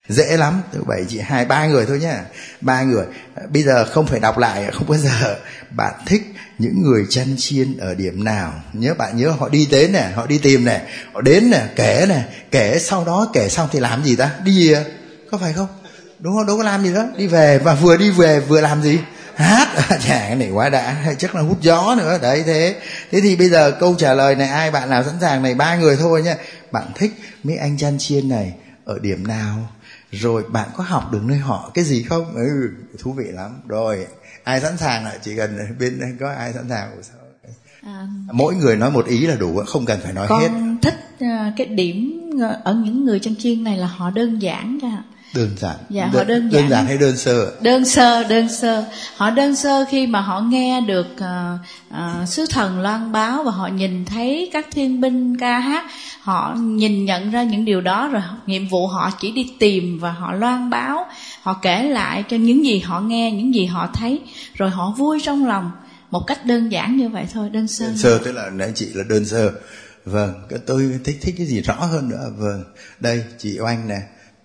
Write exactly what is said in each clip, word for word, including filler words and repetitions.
Dễ lắm, thứ bảy chị hai ba người thôi nhá, ba người. Bây giờ không phải đọc lại, không bao giờ. Bạn thích những người chăn chiên ở điểm nào? Nhớ bạn nhớ họ đi đến này, họ đi tìm này, họ đến này, kể này, kể sau đó kể xong thì làm gì ta? Đi gì à? Có phải không? Đúng không? Đâu có làm gì đó. Đi về và vừa đi về vừa làm gì? Hát. Chả cái này quá đã, chắc là hút gió nữa. Đấy thế. Thế thì bây giờ câu trả lời này ai bạn nào sẵn sàng này, ba người thôi nhá. Bạn thích mấy anh chăn chiên này ở điểm nào? Rồi bạn có học được nơi họ cái gì không? Ừ, thú vị lắm. Rồi, ai sẵn sàng ạ? Chỉ cần bên đây có ai sẵn sàng. À, mỗi người nói một ý là đủ, không cần phải nói con hết. Con thích cái điểm ở những người chăn chiên này là họ đơn giản ra. Đơn giản. Dạ, đơn, họ đơn giản. Đơn giản hay đơn sơ? Đơn sơ, đơn sơ. Họ đơn sơ khi mà họ nghe được uh, uh, sứ thần loan báo và họ nhìn thấy các thiên binh ca hát, họ nhìn nhận ra những điều đó rồi. Nhiệm vụ họ chỉ đi tìm và họ loan báo, họ kể lại cho những gì họ nghe, những gì họ thấy, rồi họ vui trong lòng. Một cách đơn giản như vậy thôi, đơn sơ. Đơn sơ tức là nãy chị là đơn sơ. Vâng, tôi thích thích cái gì rõ hơn nữa. Vâng, đây chị Oanh nè.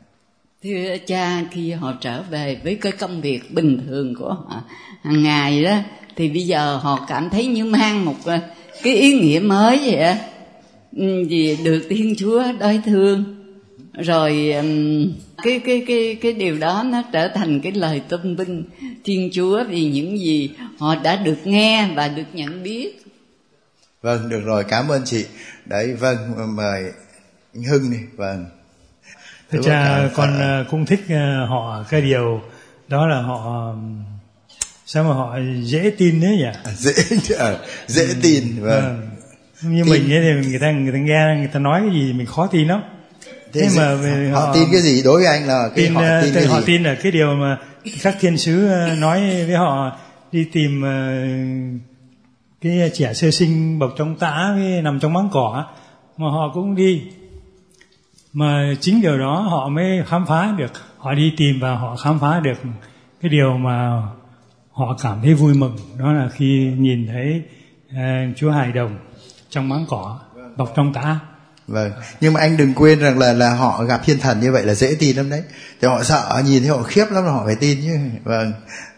Thưa cha, khi họ trở về với cái công việc bình thường của họ hàng ngày đó, thì bây giờ họ cảm thấy như mang một cái ý nghĩa mới vậy á, vì được Thiên Chúa đối thương. Rồi cái cái cái cái điều đó nó trở thành cái lời tôn vinh Thiên Chúa vì những gì họ đã được nghe và được nhận biết. Vâng, được rồi, cảm ơn chị. Đấy, vâng, mời anh Hưng đi. Vâng. Thưa cha, con cũng thích họ cái điều đó là họ sao mà họ dễ tin thế nhỉ? Dễ dễ ừ. tin. Vâng. À, như tin. Mình ấy thì người ta người ta nghe người ta nói cái gì mình khó tin lắm. Thế, thế mà họ, họ tin cái gì? Đối với anh là cái tin, họ tin cái họ gì? tin là cái điều mà các thiên sứ nói với họ đi tìm cái trẻ sơ sinh bọc trong tã với nằm trong máng cỏ, mà họ cũng đi. Mà chính điều đó họ mới khám phá được, họ đi tìm và họ khám phá được cái điều mà họ cảm thấy vui mừng, đó là khi nhìn thấy uh, Chúa hài đồng trong máng cỏ bọc trong tã. Vâng, nhưng mà anh đừng quên rằng là là họ gặp thiên thần như vậy là dễ tin lắm đấy. Thì họ sợ, nhìn thấy họ khiếp lắm là họ phải tin chứ. Vâng.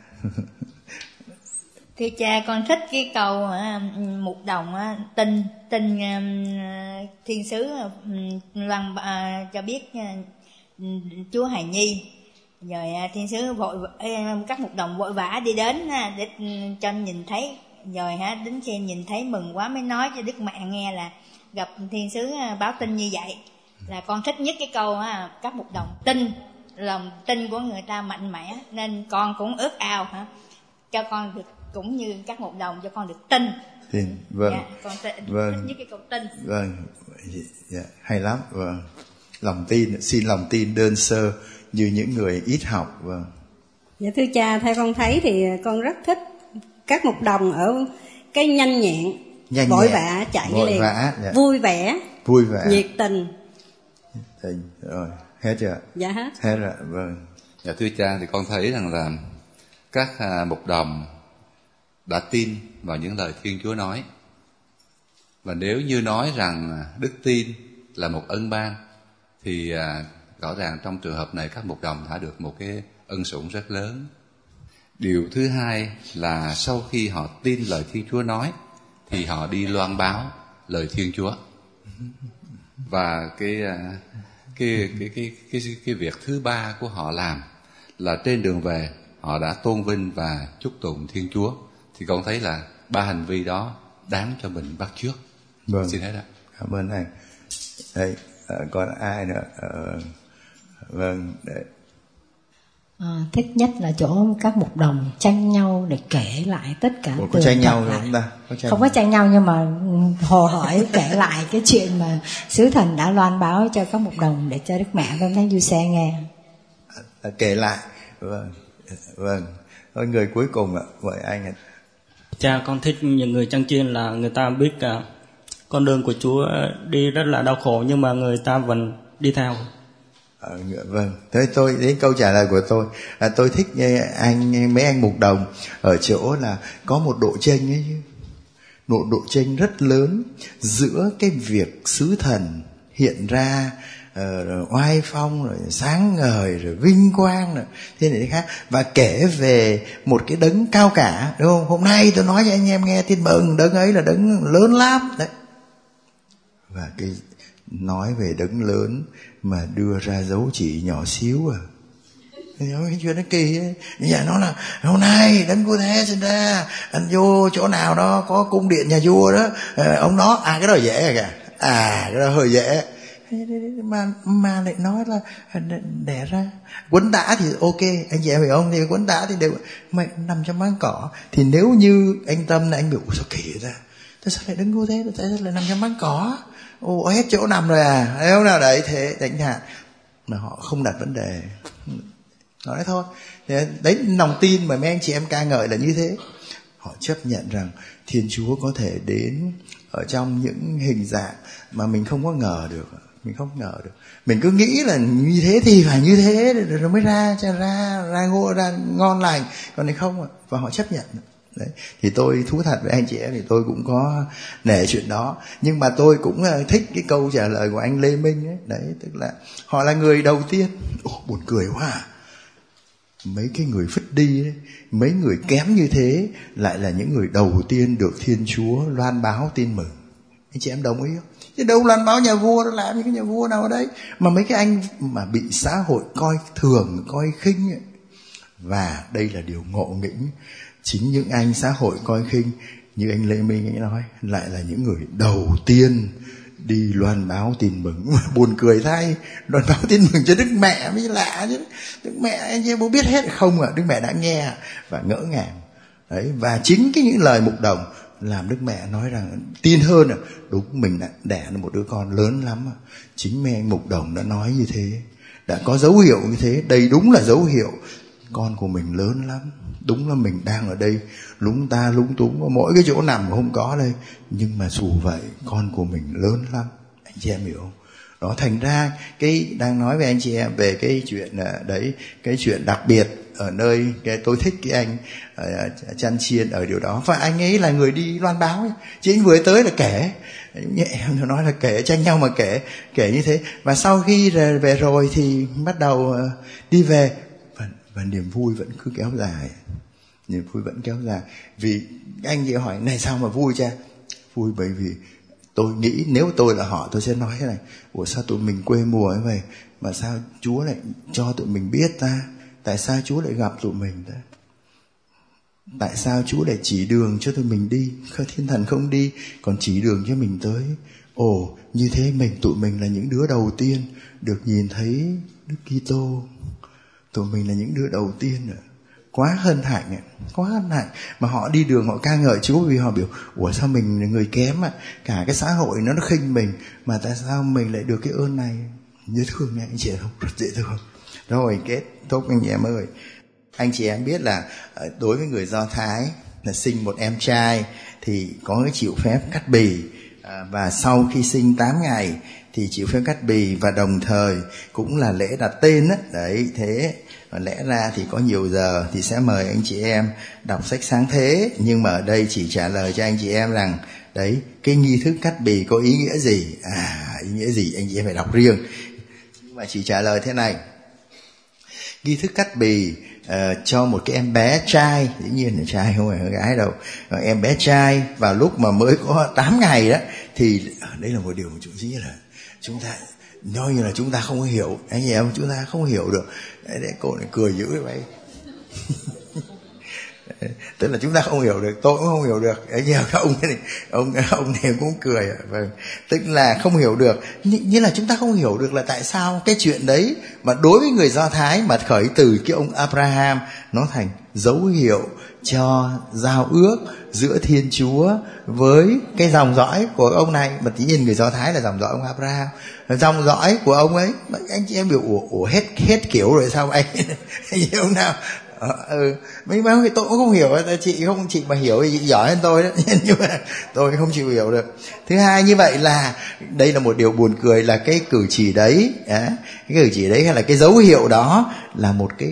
Thưa cha, con thích cái câu uh, mục đồng uh, tin tin uh, thiên sứ uh, loan uh, cho biết uh, Chúa hài nhi. Rồi uh, thiên sứ vội uh, các mục đồng vội vã đi đến uh, để uh, cho nhìn thấy. Rồi ha uh, đến khi nhìn thấy mừng quá mới nói cho Đức Mẹ nghe là gặp thiên sứ uh, báo tin như vậy. Là con thích nhất cái câu uh, các mục đồng tin, lòng tin của người ta mạnh mẽ, nên con cũng ước ao hả uh, cho con được cũng như các mục đồng, cho con được tin. Tin, vâng. Dạ, con t- vâng. thích nhất cái câu tin. Vâng, dạ, hay lắm. Vâng. Lòng tin, xin lòng tin đơn sơ như những người ít học. Vâng. Dạ thưa cha, theo con thấy thì con rất thích các mục đồng ở cái nhanh nhẹn, nhanh vội nhẹn, vã chạy vội liền, vã, dạ. vui vẻ, vui vẻ, nhiệt tình. Tình, rồi, hết chưa? Dạ hết. Hết rồi, vâng. Dạ thưa cha, thì con thấy rằng là các à, mục đồng đã tin vào những lời Thiên Chúa nói. Và nếu như nói rằng đức tin là một ân ban, thì à, rõ ràng trong trường hợp này các mục đồng đã được một cái ân sủng rất lớn. Điều thứ hai là sau khi họ tin lời Thiên Chúa nói, thì họ đi loan báo lời Thiên Chúa. Và cái cái cái cái cái cái, cái việc thứ ba của họ làm là trên đường về họ đã tôn vinh và chúc tụng Thiên Chúa. Thì con thấy là ba hành vi đó đáng cho mình bắt chước. Vâng. Xin hết ạ. Cảm ơn anh. Đây, còn ai nữa? À, vâng. Đấy. À, thích nhất là chỗ các mục đồng tranh nhau để kể lại tất cả. Ủa, có tranh nhau không ta? Có tranh không có tranh nhau, nhưng mà hồ hỏi kể lại cái chuyện mà sứ thần đã loan báo cho các mục đồng để cho Đức Mẹ và Thánh Giuse nghe. À, kể lại. Vâng. Vâng. Thôi người cuối cùng ạ, mời anh ạ. Cha, con thích những người chăn chiên là người ta biết uh, con đường của Chúa đi rất là đau khổ, nhưng mà người ta vẫn đi theo. À, vâng, thế tôi đến câu trả lời của tôi. À, tôi thích anh mấy anh mục đồng ở chỗ là có một độ chênh ấy chứ, một độ chênh rất lớn giữa cái việc sứ thần hiện ra rồi oai phong, rồi sáng ngời, rồi vinh quang, rồi thế này thế khác, và kể về một cái đấng cao cả, đúng không? Hôm nay tôi nói cho anh em nghe tin mừng, đấng ấy là đấng lớn lắm đấy. Và cái nói về đấng lớn mà đưa ra dấu chỉ nhỏ xíu à, cái chuyện nó kỳ ấy. Nhà nó là hôm nay đấng vua thế sinh ra, anh vô chỗ nào đó có cung điện nhà vua đó, ông đó, à cái đó dễ rồi kìa, à cái đó hơi dễ, mà mà lại nói là đẻ ra quấn tã thì ok, anh chị em hiểu không? Thì quấn tã thì đều mày nằm trong máng cỏ. Thì nếu như anh Tâm là anh biểu sao kỳ ra, tại sao lại đấng vua thế, tại sao lại nằm trong máng cỏ, ồ hết chỗ nằm rồi à, thấy không nào? Đấy thế đánh hạn mà họ không đặt vấn đề, nói thôi. Đấy lòng tin mà mấy anh chị em ca ngợi là như thế. Họ chấp nhận rằng Thiên Chúa có thể đến ở trong những hình dạng mà mình không có ngờ được, mình không ngờ được. Mình cứ nghĩ là như thế thì phải như thế rồi mới ra ra ra ra ngô ra ngon lành, còn này không. Và họ chấp nhận. Đấy. Thì tôi thú thật với anh chị em thì tôi cũng có nể chuyện đó, nhưng mà tôi cũng thích cái câu trả lời của anh Lê Minh ấy. Đấy, tức là họ là người đầu tiên. Ồ, buồn cười quá à. Mấy cái người phứt đi đấy, mấy người kém như thế lại là những người đầu tiên được Thiên Chúa loan báo tin mừng. Anh chị em đồng ý không? Chứ đâu loan báo nhà vua, nó làm những cái nhà vua nào ở đấy. Mà mấy cái anh mà bị xã hội coi thường, coi khinh ấy. Và đây là điều ngộ nghĩnh. Chính những anh xã hội coi khinh, như anh Lê Minh ấy nói, lại là những người đầu tiên đi loan báo tin mừng. Buồn cười thay, loan báo tin mừng cho Đức Mẹ mới lạ chứ. Đức Mẹ anh em có biết hết không ạ? À? Đức Mẹ đã nghe và ngỡ ngàng. Đấy, và chính cái những lời mục đồng làm Đức Mẹ nói rằng tin hơn, à, đúng mình đã đẻ được một đứa con lớn lắm. À. Chính mẹ anh mục đồng đã nói như thế, đã có dấu hiệu như thế. Đây đúng là dấu hiệu con của mình lớn lắm. Đúng là mình đang ở đây lúng ta lúng túng, có mỗi cái chỗ nằm không có đây, nhưng mà dù vậy con của mình lớn lắm. Anh chị em hiểu không? Đó, thành ra cái đang nói với anh chị em về cái chuyện đấy, cái chuyện đặc biệt ở nơi cái tôi thích cái anh uh, Chăn Chiên ở điều đó. Và anh ấy là người đi loan báo ấy. Chứ anh vừa tới là kể, em nói là kể, tranh nhau mà kể kể như thế. Và sau khi về rồi thì bắt đầu uh, đi về, và, và niềm vui vẫn cứ kéo dài, niềm vui vẫn kéo dài. Vì anh chị hỏi này sao mà vui cha? Vui bởi vì tôi nghĩ nếu tôi là họ, tôi sẽ nói thế này: ủa sao tụi mình quê mùa như vậy mà sao Chúa lại cho tụi mình biết ta? Tại sao Chúa lại gặp tụi mình ta? Tại sao Chúa lại chỉ đường cho tụi mình đi? Thiên Thần không đi, còn chỉ đường cho mình tới. Ồ, như thế mình tụi mình là những đứa đầu tiên được nhìn thấy Đức Kitô. Tụi mình là những đứa đầu tiên nữa. Quá hân hạnh, quá hân hạnh. Mà họ đi đường họ ca ngợi Chúa vì họ biểu ủa sao mình là người kém à? Cả cái xã hội nó nó khinh mình, mà tại sao mình lại được cái ơn này? Dễ thương này anh chị em không? Rất dễ thương. Rồi kết thúc anh chị em ơi. Anh chị em biết là đối với người Do Thái là sinh một em trai thì có cái chịu phép cắt bì, và sau khi sinh tám ngày thì chịu phép cắt bì, và đồng thời cũng là lễ đặt tên đấy. Đấy thế. Và lẽ ra thì có nhiều giờ thì sẽ mời anh chị em đọc sách Sáng Thế, nhưng mà ở đây chỉ trả lời cho anh chị em rằng đấy, cái nghi thức cắt bì có ý nghĩa gì? À, ý nghĩa gì anh chị em phải đọc riêng. Nhưng mà chỉ trả lời thế này: nghi thức cắt bì uh, cho một cái em bé trai, dĩ nhiên là trai không phải gái đâu, và em bé trai vào lúc mà mới có tám ngày đó, thì đây là một điều mà chúng ta là chúng ta nói như là chúng ta không hiểu, anh chị em, chúng ta không hiểu được. Đấy, cô này cười dữ vậy. Tức là chúng ta không hiểu được, tôi cũng không hiểu được. Anh em, ông này, ông ông này cũng cười. Vâng, tức là không hiểu được. Như là chúng ta không hiểu được là tại sao cái chuyện đấy mà đối với người Do Thái mà khởi từ cái ông Abraham nó thành dấu hiệu cho giao ước giữa Thiên Chúa với cái dòng dõi của ông này. Mà tự nhiên người Do Thái là dòng dõi ông Abraham, dòng dõi của ông ấy. Anh chị em biểu ủa, ủa hết hết kiểu rồi sao anh? Anh hiểu không nào? Ờ, ừ. Mấy mấy tôi cũng không hiểu, chị không chị mà hiểu thì chị giỏi hơn tôi đó, nhưng mà tôi không chịu hiểu được. Thứ hai, như vậy là đây là một điều buồn cười là cái cử chỉ đấy, à, cái cử chỉ đấy hay là cái dấu hiệu đó là một cái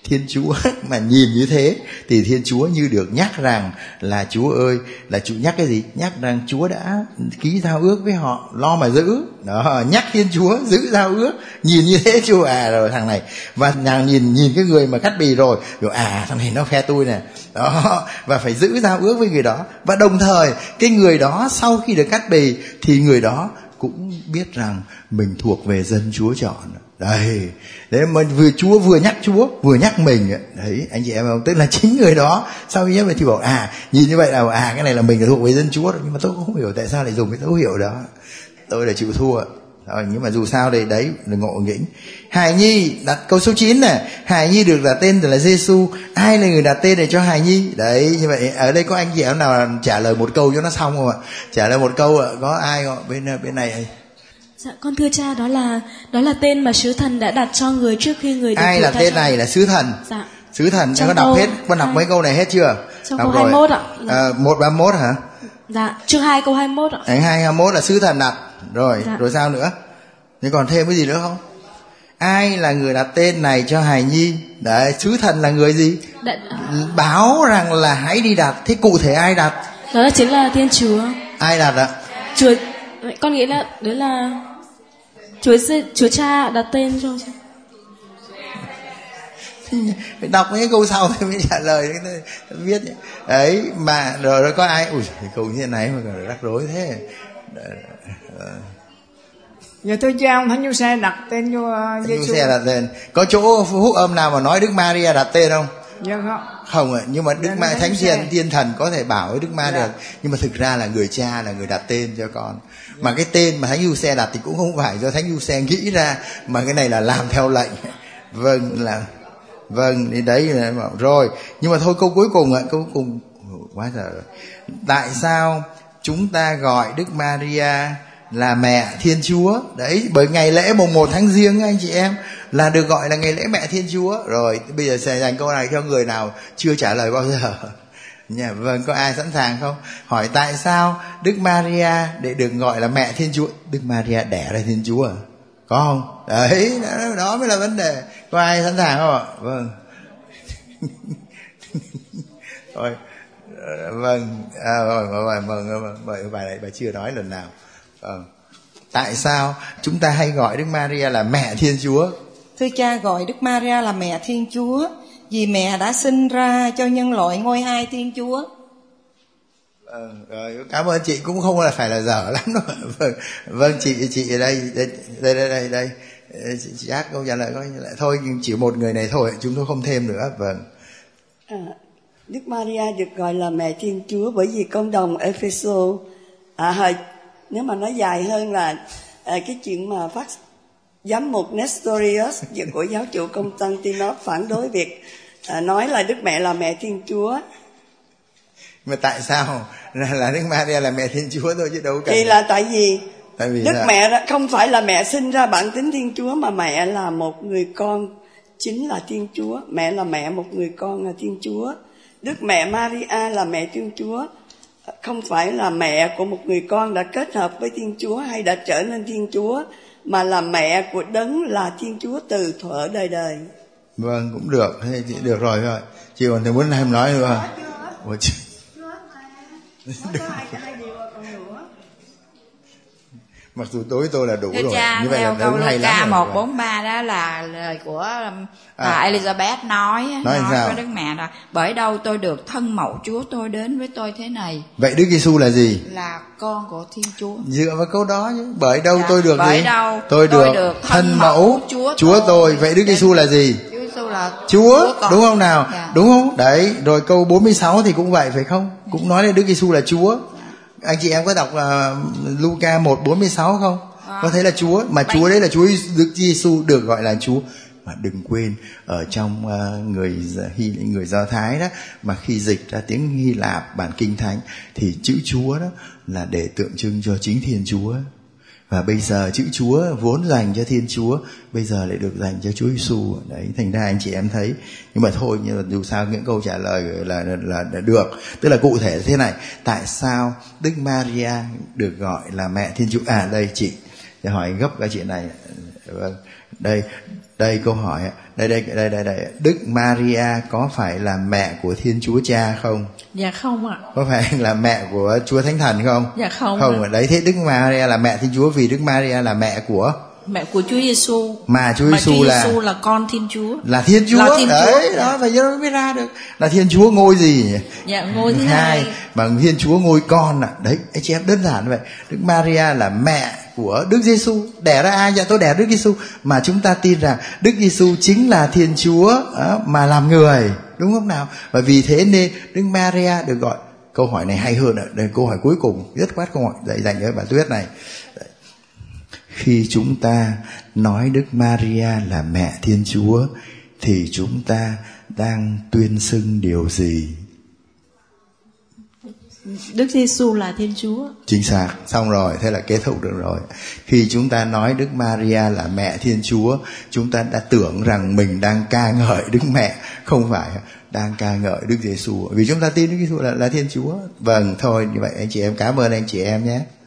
Thiên Chúa mà nhìn như thế thì Thiên Chúa như được nhắc rằng là Chúa ơi, là Chúa nhắc cái gì? Nhắc rằng Chúa đã ký giao ước với họ, lo mà giữ. Đó, nhắc Thiên Chúa giữ giao ước. Nhìn như thế Chúa à rồi thằng này. Và nàng nhìn nhìn cái người mà cắt bì rồi, rồi à thằng này nó phe tôi nè. Đó, và phải giữ giao ước với người đó. Và đồng thời cái người đó sau khi được cắt bì thì người đó cũng biết rằng mình thuộc về dân Chúa chọn. Đấy, đấy mà vừa Chúa vừa nhắc Chúa vừa nhắc mình. Đấy anh chị em không, tức là chính người đó sau khi nhắc thì bảo à nhìn như vậy là à cái này là mình là thuộc về dân Chúa, nhưng mà tôi cũng không hiểu tại sao lại dùng cái dấu hiệu đó. Tôi là chịu thua. Rồi, nhưng mà dù sao đây đấy là ngộ nghĩnh. Hài Nhi đặt câu số chín này, Hài Nhi được đặt tên là Giêsu. Ai là người đặt tên này cho Hài Nhi? Đấy, như vậy ở đây có anh chị em nào trả lời một câu cho nó xong không ạ? Trả lời một câu ạ, có ai không? Bên bên này. Dạ, con thưa cha, đó là đó là tên mà sứ thần đã đặt cho người trước khi người được ai là tên này là sứ thần. Dạ. Sứ thần có đọc hết, con đọc hai... mấy câu này hết chưa? Trong đọc câu hai mươi mốt ạ. À, một ba mốt hả? Dạ, chương hai câu hai mươi mốt ạ. Anh hai hai mươi mốt là sứ thần đặt. Rồi, dạ. Rồi sao nữa? Nhưng còn thêm cái gì nữa không? Ai là người đặt tên này cho Hài Nhi? Đấy, sứ thần là người gì? Đã... báo rằng là hãy đi đặt. Thế cụ thể ai đặt? Đó là chính là Thiên Chúa. Ai đặt ạ? Chúa, con nghĩ là đấy là Chúa Chúa Cha đặt tên cho. Phải đọc mấy câu sau thì mới trả lời viết đấy mà rồi đó có ai ui câu như thế này mà còn rắc rối thế. Giờ tôi cho ông Thánh Giuse đặt tên cho Thánh Giuse đặt tên. Có chỗ hút âm nào mà nói Đức Maria đặt tên không? Dạ không. Không ạ, nhưng mà Đức dạ, Ma Thánh Thiên Thiên Thần có thể bảo với Đức Ma dạ. được, nhưng mà thực ra là người cha là người đặt tên cho con. Dạ. Mà cái tên mà Thánh Giuse đặt thì cũng không phải do Thánh Giuse nghĩ ra, mà cái này là làm theo lệnh. Vâng là vâng thì đấy là rồi. Nhưng mà thôi câu cuối cùng ạ, câu cuối cùng quá giờ rồi. Tại sao chúng ta gọi Đức Maria là mẹ Thiên Chúa? Đấy, bởi ngày lễ mùng một tháng Giêng anh chị em là được gọi là ngày lễ mẹ Thiên Chúa. Rồi bây giờ sẽ dành câu này cho người nào chưa trả lời bao giờ. Nhà, vâng, có ai sẵn sàng không? Hỏi tại sao Đức Maria để được gọi là mẹ Thiên Chúa? Đức Maria đẻ ra Thiên Chúa à? Có không? Đấy, đó, đó mới là vấn đề. Có ai sẵn sàng không ạ? Vâng. Thôi, vâng, à, vâng, vâng, vâng, vâng, bài này bà chưa nói lần nào. Vâng. Tại sao chúng ta hay gọi Đức Maria là mẹ Thiên Chúa? Thưa cha, gọi Đức Maria là mẹ Thiên Chúa vì mẹ đã sinh ra cho nhân loại ngôi hai Thiên Chúa. Ờ, rồi, cảm ơn chị, cũng không là phải là dở lắm đâu. Vâng, vâng chị chị ở đây đây đây đây đây, đây. Chị, chị ác câu trả lời coi lại thôi, chỉ một người này thôi, chúng tôi không thêm nữa. Vâng. À, Đức Maria được gọi là mẹ Thiên Chúa bởi vì công đồng Epheso à hơi nếu mà nói dài hơn là à, cái chuyện mà phát giám mục Nestorius của giáo chủ Constantinople phản đối việc à, nói là Đức Mẹ là mẹ Thiên Chúa. Mà tại sao là, là Đức Maria là mẹ Thiên Chúa thôi chứ đâu cần. Thì là tại vì, tại vì Đức sao? Mẹ không phải là mẹ sinh ra bản tính Thiên Chúa, mà mẹ là một người con chính là Thiên Chúa. Mẹ là mẹ một người con là Thiên Chúa. Đức Mẹ Maria là mẹ Thiên Chúa, không phải là mẹ của một người con đã kết hợp với Thiên Chúa hay đã trở nên Thiên Chúa, mà là mẹ của Đấng là Thiên Chúa từ thuở đời đời. Vâng, cũng được, thế chị được rồi thôi. Chị còn thầy muốn em nói nữa không? Ủa chị... Mặc dù tối tôi là đủ Thưa rồi. cha, như vậy theo là câu hay Luca lắm một bốn ba đó là lời của à, Elizabeth nói nói, nói với Đức Mẹ là bởi đâu tôi được thân mẫu Chúa tôi đến với tôi thế này. Vậy Đức Giêsu là gì? Là con của Thiên Chúa. Dựa vào câu đó chứ. Bởi đâu dạ, tôi được bởi gì? đâu tôi, tôi được, được thân mẫu Chúa, Chúa tôi. tôi. Vậy Đức Giêsu là gì? Chúa Giêsu là Chúa, Chúa đúng không nào? Dạ. Đúng không? Đấy, rồi câu bốn mươi sáu thì cũng vậy phải không? Cũng nói là Đức Giêsu là Chúa. Anh chị em có đọc uh, Luca một bốn mươi sáu không? À. Có thấy là Chúa, mà Chúa đấy là Chúa Đức Giêsu được gọi là Chúa. Mà đừng quên ở trong uh, người Hy người Do Thái đó, mà khi dịch ra tiếng Hy Lạp bản Kinh Thánh thì chữ Chúa đó là để tượng trưng cho chính Thiên Chúa. Và bây giờ chữ Chúa vốn dành cho Thiên Chúa bây giờ lại được dành cho Chúa Giêsu. Đấy, thành ra anh chị em thấy. Nhưng mà thôi, nhưng mà dù sao những câu trả lời là, là, là, là được. Tức là cụ thể thế này. Tại sao Đức Maria được gọi là mẹ Thiên Chúa? À đây chị để hỏi gấp cái chuyện này. Vâng. Đây, đây câu hỏi, đây đây đây đây đây, Đức Maria có phải là mẹ của Thiên Chúa Cha không? Dạ không ạ. Có phải là mẹ của Chúa Thánh Thần không? Dạ không. Không ạ. Đấy, thế Đức Maria là mẹ Thiên Chúa vì Đức Maria là mẹ của mẹ của Chúa Giêsu. Mà Chúa Giêsu là là con Thiên Chúa. Là Thiên Chúa. Là Thiên đấy, Chúa. Đó phải cho mới ra được. Là Thiên Chúa ngôi gì nhỉ? Dạ, ngôi thứ hai. hai. Bằng Thiên Chúa ngôi con ạ. À. Đấy, anh chị em đơn giản vậy. Đức Maria là mẹ của Đức Giêsu. Đẻ ra ai? Dạ tôi đẻ Đức Giêsu. Mà chúng ta tin rằng Đức Giêsu chính là Thiên Chúa mà làm người, đúng không nào? Và vì thế nên Đức Maria được gọi. Câu hỏi này hay hơn ạ. Đây câu hỏi cuối cùng, rất quát câu hỏi dạy dành cho bà Tuyết này. Khi chúng ta nói Đức Maria là mẹ Thiên Chúa thì chúng ta đang tuyên xưng điều gì? Đức Giêsu là Thiên Chúa. Chính xác, xong rồi, thế là kết thúc được rồi. Khi chúng ta nói Đức Maria là mẹ Thiên Chúa, chúng ta đã tưởng rằng mình đang ca ngợi Đức Mẹ, không phải đang ca ngợi Đức Giêsu. Vì chúng ta tin Đức Giêsu là, là Thiên Chúa. Vâng, thôi như vậy anh chị em cảm ơn anh chị em nhé.